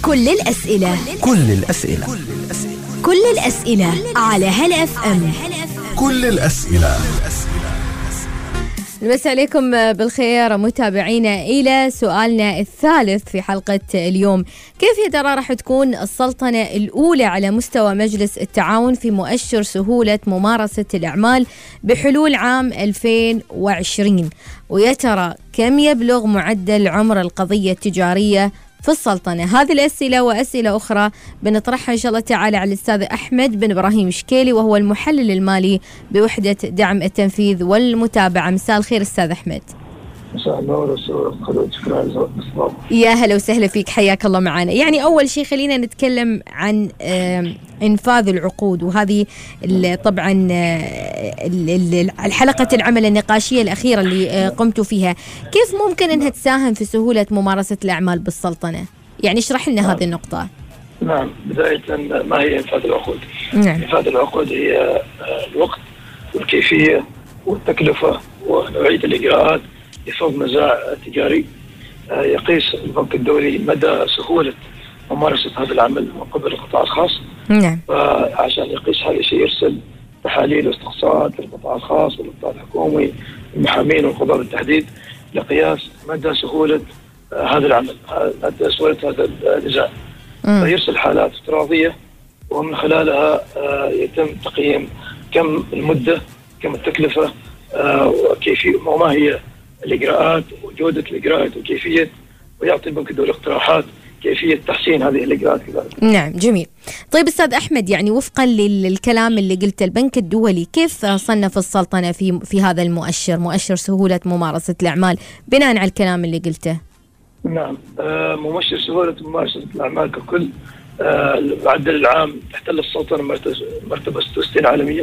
كل الأسئلة على هلا اف ام. كل الأسئلة. مساء عليكم بالخير متابعينا. إلى سؤالنا الثالث في حلقة اليوم: كيف يا ترى راح تكون السلطنة الأولى على مستوى مجلس التعاون في مؤشر سهولة ممارسة الأعمال بحلول عام 2020؟ ويا ترى كم يبلغ معدل عمر القضية التجارية في السلطنة؟ هذه الأسئلة وأسئلة أخرى بنطرحها إن شاء الله تعالى على الأستاذ أحمد بن إبراهيم شكيلي، وهو المحلل المالي بوحدة دعم التنفيذ والمتابعة. مساء الخير أستاذ أحمد. مساء النور والخلود، شكرا على الاستضافة. يا هلا وسهلا فيك، حياك الله معنا. يعني أول شيء خلينا نتكلم عن إنفاذ العقود، وهذه طبعا الحلقة العمل النقاشية الأخيرة اللي قمتوا فيها، كيف ممكن أنها تساهم في سهولة ممارسة الأعمال بالسلطنة؟ يعني اشرح لنا هذه النقطة. نعم، بداية ما هي إنفاذ العقود؟ نعم. إنفاذ العقود هي الوقت والكيفية والتكلفة ونوعية الإجراءات لفض نزاع تجاري. يقيس البنك الدولي مدى سهولة ممارسة هذا العمل من قبل القطاع الخاص. نعم. فعشان يقيس هذا الشيء يرسل تحاليل واستقصاءات للقطاع الخاص والقطاع الحكومي، المحامين والقضاء بالتحديد، لقياس مدى سهولة هذا العمل، مدى سهولة هذا النزاع. فيرسل حالات افتراضية ومن خلالها يتم تقييم كم المدة، كم التكلفة، وكيفية وما هي الإجراءات وجودة الإجراءات وكيفية، ويعطي البنك الدولي اقتراحات كيفية تحسين هذه الإجراءات كذلك. نعم، جميل. طيب أستاذ أحمد، يعني وفقا للكلام اللي قلته، البنك الدولي كيف صنف السلطنة في هذا المؤشر، مؤشر سهولة ممارسة الأعمال، بناء على الكلام اللي قلته؟ نعم، مؤشر سهولة ممارسة الأعمال ككل، المعدل العام تحتل السلطنة مرتبة 66 عالميا.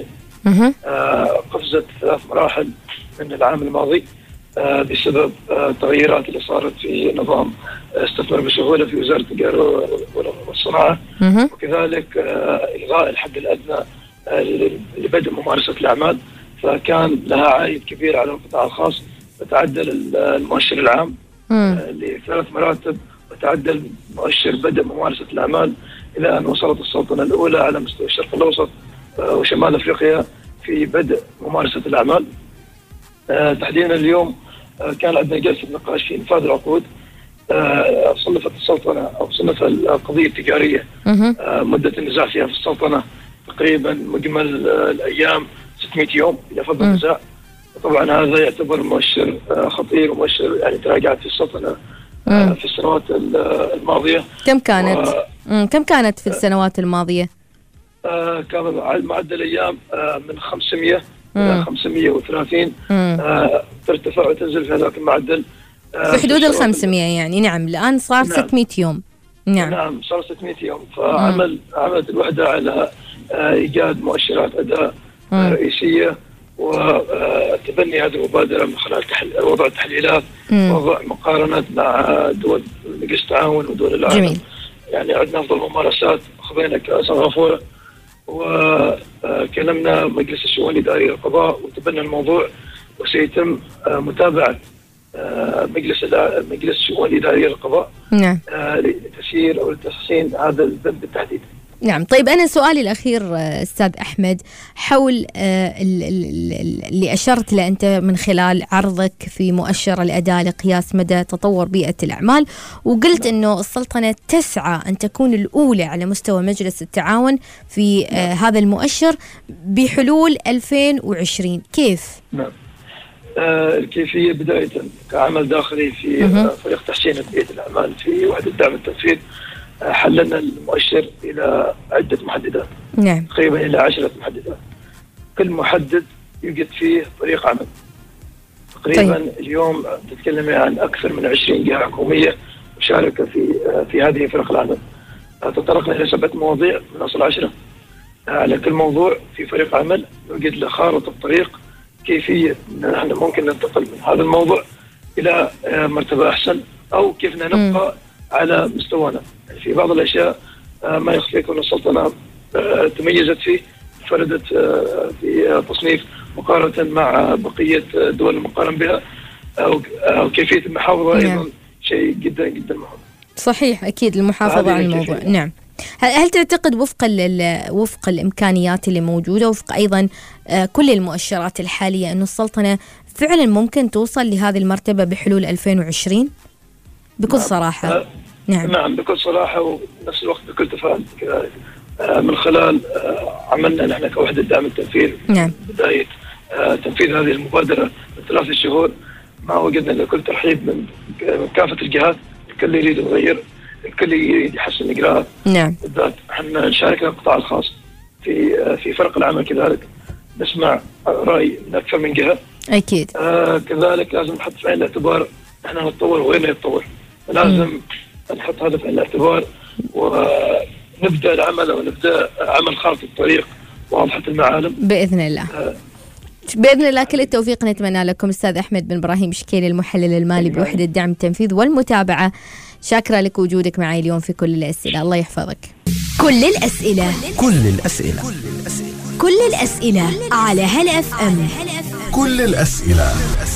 قفزت 3 مراحل من العام الماضي بسبب التغييرات اللي صارت في نظام استثمار بسهولة في وزارة التجارة والصناعة، وكذلك إلغاء الحد الأدنى لبدء ممارسة الأعمال، فكان لها عائد كبير على القطاع الخاص. فتعدل المؤشر العام ل3 مراتب، وتعدل مؤشر بدء ممارسة الأعمال إلى أن وصلت السلطنة الأولى على مستوى الشرق الأوسط وشمال أفريقيا في بدء ممارسة الأعمال. تحديدا اليوم كان عندنا جلسة نقاش في إنفاذ العقود. صنفت السلطنة أو صنف القضية التجارية مدة النزاع فيها في السلطنة تقريبا مجمل الأيام 600 يوم إلى فض النزاع. طبعا هذا يعتبر مؤشر خطير ومؤشر يعني تراجعت في السلطنة في السنوات الماضية. كم كانت في السنوات الماضية؟ كان معدل أيام من 500 إلى 530. ترتفع وتنزل في هذاك المعدل في حدود 500 يعني. نعم، الآن صار 600 يوم. نعم، صار 600 يوم. فعملت الوحدة على إيجاد مؤشرات أداء رئيسية، وتبني هذه المبادرة من خلال وضع تحليلات، وضع مقارنات مع دول مجلس التعاون ودول العالم. جميل. يعني عندنا أفضل ممارسات، خذينا كأس غفورة، وكلمنا مجلس الشؤون الإدارية للقضاء وتبنى الموضوع، وسيتم متابعة مجلس الشؤون الإدارية للقضاء لتسيير أو لتحسين هذا البند بالتحديد. نعم. طيب أنا سؤالي الأخير أستاذ أحمد حول اللي أشرت له أنت من خلال عرضك في مؤشر الأداء لقياس مدى تطور بيئة الأعمال، وقلت أنه السلطنة تسعى أن تكون الأولى على مستوى مجلس التعاون في هذا المؤشر بحلول 2020. كيف؟ نعم، الكيفية بداية كعمل داخلي في فريق تحسين بيئة الأعمال في وحدة دعم التنفيذ، حللنا المؤشر إلى عدة محددات. نعم. تقريبا إلى 10 محددات، كل محدد يوجد فيه فريق عمل. تقريبا طيب. اليوم تتكلم عن أكثر من 20 جهة حكومية مشاركة في هذه فرق العمل. تطرقنا إلى 7 مواضيع من أصل 10. على كل موضوع في فريق عمل يوجد له خارطة الطريق، كيفية نحن ممكن ننتقل من هذا الموضوع إلى مرتبة أحسن، أو كيف نبقى على مستوانا. يعني في بعض الأشياء ما يخفيك أن السلطنة تميزت فيه، فردت في تصنيف مقارنة مع بقية الدول المقارن بها، أو كيفية المحافظة أيضا شيء جدا جدا مهم. صحيح، أكيد المحافظة على الموضوع. نعم. هل تعتقد وفق الإمكانيات اللي موجودة، وفق أيضا كل المؤشرات الحالية، أنه السلطنة فعلا ممكن توصل لهذه المرتبة بحلول 2020 بكل صراحة؟ نعم بكل صراحة، ونفس الوقت بكل تفاؤل كذلك. من خلال عملنا نحن كوحدة دعم التنفيذ. نعم. بداية تنفيذ هذه المبادرة من 3 شهور، ما وجدنا إلا كل ترحيب من كافة الجهات. الكل يريد يغير، الكل يريد يحسن الإجراءات. نعم. بالذات احنا شاركنا القطاع الخاص في فرق العمل كذلك، نسمع رأي من أكثر من جهة. أكيد. كذلك لازم نحط في عين الاعتبار احنا نتطور وغيرنا يتطور، لازم نحط هذا في عين الاعتبار ونبدأ العمل، أو نبدأ عمل خارطة الطريق واضحة المعالم بإذن الله. بإذن الله كل التوفيق نتمنى لكم. أستاذ أحمد بن إبراهيم شكيلي، المحلل المالي بوحدة دعم التنفيذ والمتابعة، شاكرة لك وجودك معي اليوم في كل الأسئلة. الله يحفظك. كل الأسئلة كل الأسئلة على هلا اف ام. كل الأسئلة